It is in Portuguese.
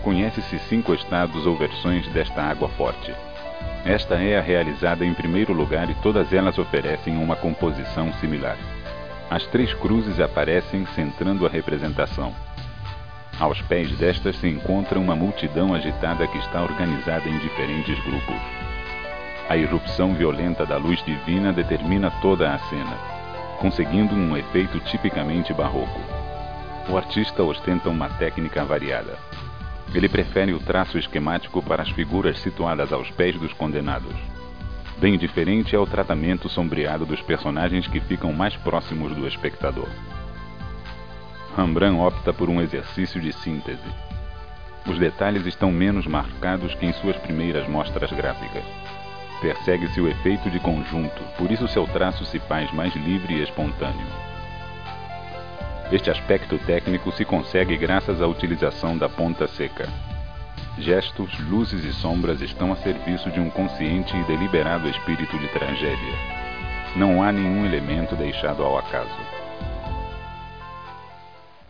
Conhece-se 5 estados ou versões desta água forte. Esta é a realizada em primeiro lugar e todas elas oferecem uma composição similar. As 3 cruzes aparecem centrando a representação. Aos pés destas se encontra uma multidão agitada que está organizada em diferentes grupos. A irrupção violenta da luz divina determina toda a cena, conseguindo um efeito tipicamente barroco. O artista ostenta uma técnica variada. Ele prefere o traço esquemático para as figuras situadas aos pés dos condenados. Bem diferente é o tratamento sombreado dos personagens que ficam mais próximos do espectador. Rembrandt opta por um exercício de síntese. Os detalhes estão menos marcados que em suas primeiras mostras gráficas. Persegue-se o efeito de conjunto, por isso seu traço se faz mais livre e espontâneo. Este aspecto técnico se consegue graças à utilização da ponta seca. Gestos, luzes e sombras estão a serviço de um consciente e deliberado espírito de tragédia. Não há nenhum elemento deixado ao acaso.